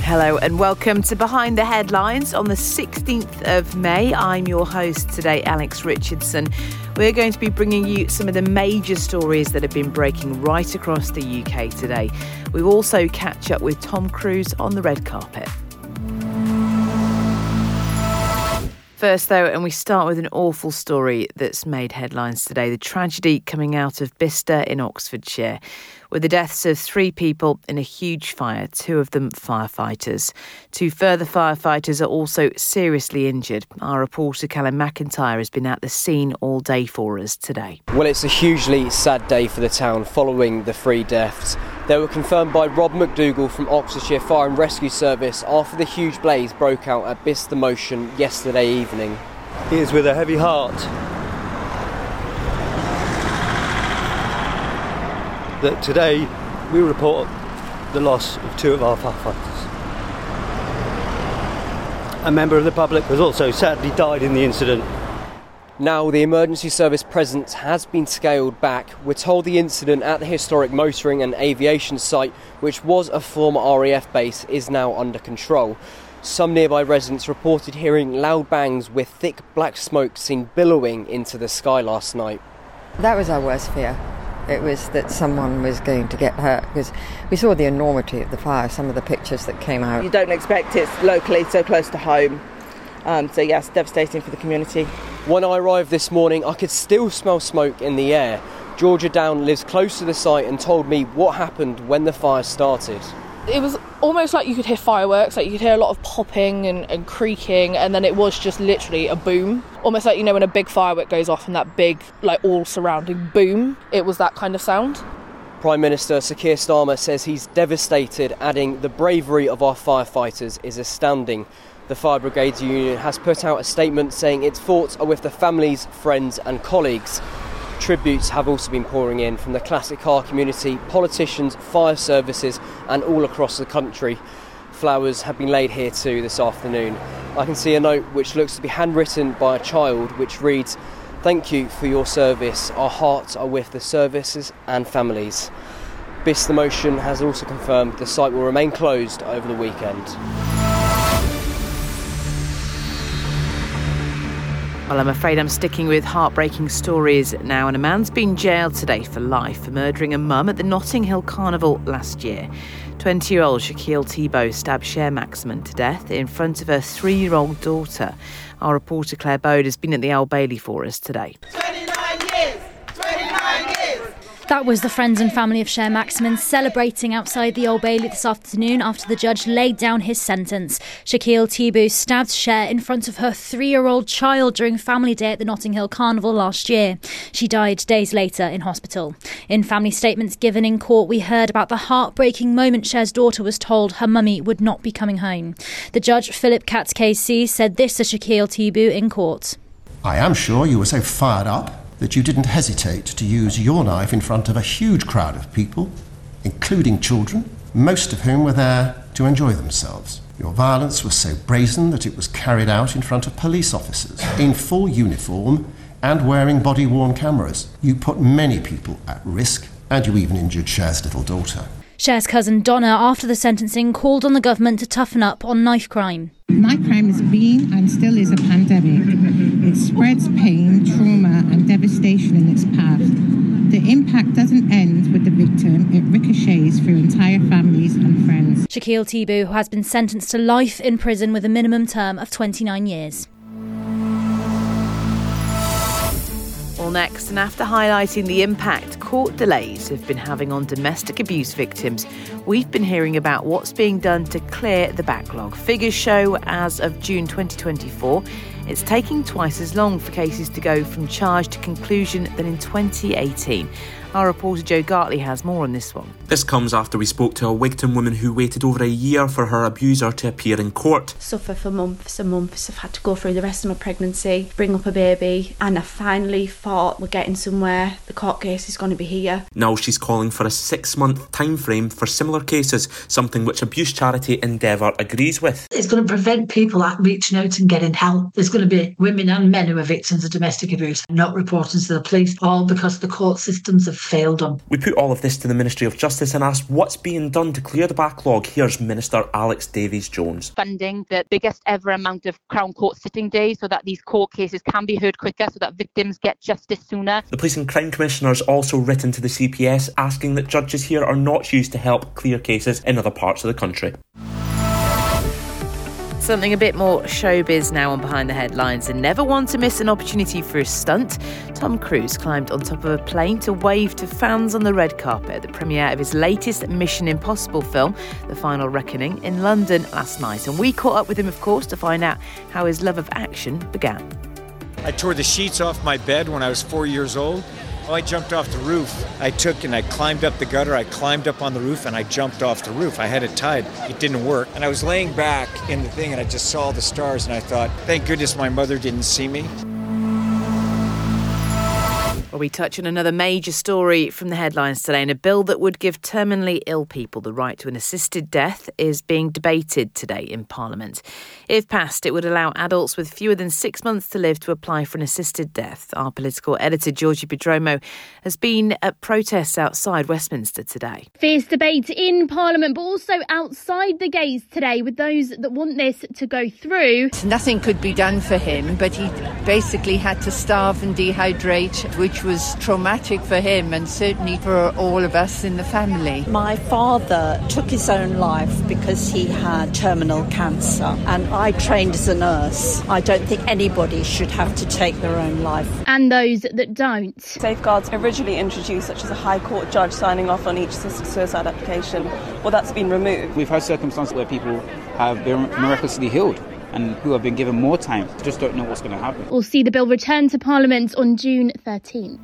Hello and welcome to Behind the Headlines on the 16th of May. I'm your host today, Alex Richardson. We're going to be bringing you some of the major stories that have been breaking right across the UK today. We'll also catch up with Tom Cruise on the red carpet. First, though, and we start with an awful story that's made headlines today. The tragedy coming out of Bicester in Oxfordshire, with the deaths of 3 people in a huge fire, 2 of them firefighters. 2 further firefighters are also seriously injured. Our reporter Callum McIntyre has been at the scene all day for us today. Well, it's a hugely sad day for the town following the 3 deaths. They were confirmed by Rob McDougall from Oxfordshire Fire and Rescue Service after the huge blaze broke out at Bicester Motion yesterday evening. It is with a heavy heart that today we report the loss of 2 of our firefighters. A member of the public has also sadly died in the incident. Now the emergency service presence has been scaled back. We're told the incident at the historic motoring and aviation site, which was a former RAF base, is now under control. Some nearby residents reported hearing loud bangs with thick black smoke seen billowing into the sky last night. That was our worst fear. It was that someone was going to get hurt, because we saw the enormity of the fire, some of the pictures that came out. You don't expect it locally, so close to home. So yes, devastating for the community. When I arrived this morning, I could still smell smoke in the air. Georgia Down lives close to the site and told me what happened when the fire started. It was almost like you could hear fireworks, like you could hear a lot of popping and creaking, and then it was just literally a boom. Almost like, you know, when a big firework goes off and that big, like, all-surrounding boom, it was that kind of sound. Prime Minister Sir Keir Starmer says he's devastated, adding the bravery of our firefighters is astounding. The Fire Brigades Union has put out a statement saying its thoughts are with the families, friends and colleagues. Tributes have also been pouring in from the classic car community, politicians, fire services and all across the country. Flowers have been laid here too this afternoon. I can see a note which looks to be handwritten by a child, which reads, "Thank you for your service. Our hearts are with the services and families." Bicester Motion has also confirmed the site will remain closed over the weekend. Well, I'm afraid I'm sticking with heartbreaking stories now, and a man's been jailed today for life for murdering a mum at the Notting Hill Carnival last year. 20-year-old Shaquille Thibault stabbed Cher Maximan to death in front of her 3-year-old daughter. Our reporter Claire Bode has been at the Old Bailey for us today. 29 years! 29 years! That was the friends and family of Cher Maximan celebrating outside the Old Bailey this afternoon after the judge laid down his sentence. Shaquille Thibault stabbed Cher in front of her 3-year-old child during Family Day at the Notting Hill Carnival last year. She died days later in hospital. In family statements given in court, we heard about the heartbreaking moment Cher's daughter was told her mummy would not be coming home. The judge, Philip Katz KC, said this to Shaquille Thibault in court. "I am sure you were so fired up that you didn't hesitate to use your knife in front of a huge crowd of people, including children, most of whom were there to enjoy themselves. Your violence was so brazen that it was carried out in front of police officers, in full uniform and wearing body-worn cameras. You put many people at risk, and you even injured Cher's little daughter." Cher's cousin Donna, after the sentencing, called on the government to toughen up on knife crime. Knife crime has been and still is a pandemic. It spreads pain, trauma and devastation in its path. The impact doesn't end with the victim, it ricochets through entire families and friends. Shaquille Thibault, who has been sentenced to life in prison with a minimum term of 29 years. Well, next, and after highlighting the impact court delays have been having on domestic abuse victims, we've been hearing about what's being done to clear the backlog. Figures show as of June 2024, it's taking twice as long for cases to go from charge to conclusion than in 2018. Our reporter Joe Gartley has more on this one. This comes after we spoke to a Wigton woman who waited over a year for her abuser to appear in court. Suffer for months and months. I've had to go through the rest of my pregnancy, bring up a baby, and I finally thought we're getting somewhere. The court case is going to be here. Now she's calling for a 6-month time frame for similar cases, something which abuse charity Endeavour agrees with. It's going to prevent people reaching out and getting help. There's going to be women and men who are victims of domestic abuse not reporting to the police, all because the court systems have failed them. We put all of this to the Ministry of Justice and asked what's being done to clear the backlog. Here's Minister Alex Davies-Jones. Funding the biggest ever amount of Crown Court sitting days so that these court cases can be heard quicker, so that victims get justice sooner. The Police and Crime Commissioner's also written to the CPS asking that judges here are not used to help clear cases in other parts of the country. Something a bit more showbiz now on Behind the Headlines, and never one to miss an opportunity for a stunt. Tom Cruise climbed on top of a plane to wave to fans on the red carpet at the premiere of his latest Mission Impossible film, The Final Reckoning, in London last night. And we caught up with him, of course, to find out how his love of action began. I tore the sheets off my bed when I was 4 years old. I jumped off the roof. I climbed up the gutter, I climbed up on the roof, and I jumped off the roof. I had it tied. It didn't work. And I was laying back in the thing, and I just saw the stars, and I thought, thank goodness my mother didn't see me. Well, we touch on another major story from the headlines today, and a bill that would give terminally ill people the right to an assisted death is being debated today in Parliament. If passed, it would allow adults with fewer than 6 months to live to apply for an assisted death. Our political editor, Georgie Prodromou, has been at protests outside Westminster today. Fierce debate in Parliament, but also outside the gates today with those that want this to go through. Nothing could be done for him, but he basically had to starve and dehydrate, which was traumatic for him and certainly for all of us in the family. My father took his own life because he had terminal cancer, and I trained as a nurse. I don't think anybody should have to take their own life. And those that don't. Safeguards originally introduced, such as a High Court judge signing off on each assisted suicide application, well, that's been removed. We've had circumstances where people have been miraculously healed and who have been given more time, just don't know what's going to happen. We'll see the bill return to Parliament on June 13th.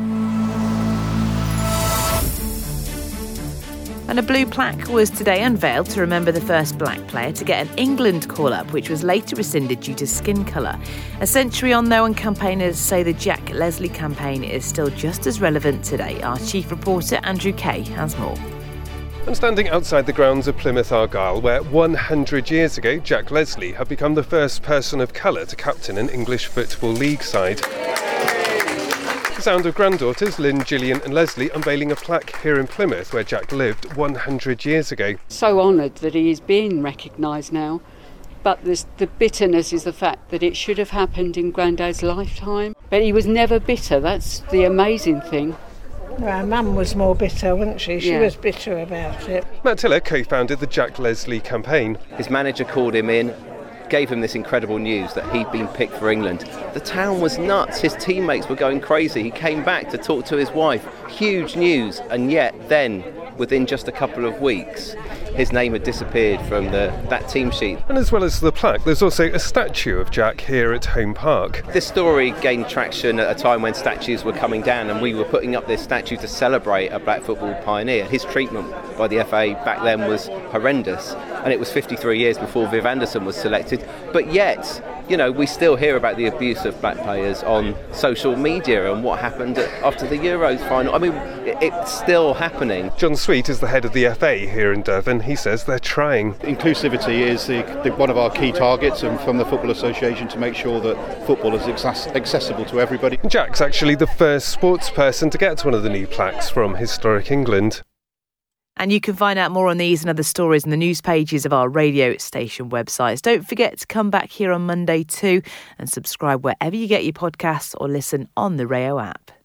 And a blue plaque was today unveiled to remember the first black player to get an England call-up, which was later rescinded due to skin colour. A century on, though, and campaigners say the Jack Leslie campaign is still just as relevant today. Our chief reporter, Andrew Kay, has more. I'm standing outside the grounds of Plymouth Argyle, where 100 years ago Jack Leslie had become the first person of colour to captain an English Football League side. The sound of granddaughters Lynn, Gillian and Leslie unveiling a plaque here in Plymouth where Jack lived 100 years ago. So honoured that he is being recognised now, but the bitterness is the fact that it should have happened in Grandad's lifetime. But he was never bitter, that's the amazing thing. Well, Mum was more bitter, wasn't she? She was bitter about it. Matt Tiller co-founded the Jack Leslie campaign. His manager called him in, gave him this incredible news that he'd been picked for England. The town was nuts. His teammates were going crazy. He came back to talk to his wife. Huge news. And yet then, within just a couple of weeks, his name had disappeared from that team sheet. And as well as the plaque, there's also a statue of Jack here at Home Park. This story gained traction at a time when statues were coming down, and we were putting up this statue to celebrate a black football pioneer. His treatment by the FA back then was horrendous, and it was 53 years before Viv Anderson was selected. But yet, you know, we still hear about the abuse of black players on social media and what happened after the Euros final. I mean, it's still happening. John Sweet is the head of the FA here in Devon. He says they're trying. Inclusivity is one of our key targets, and from the Football Association, to make sure that football is accessible to everybody. Jack's actually the first sports person to get one of the new plaques from Historic England. And you can find out more on these and other stories in the news pages of our radio station websites. Don't forget to come back here on Monday too and subscribe wherever you get your podcasts or listen on the Rayo app.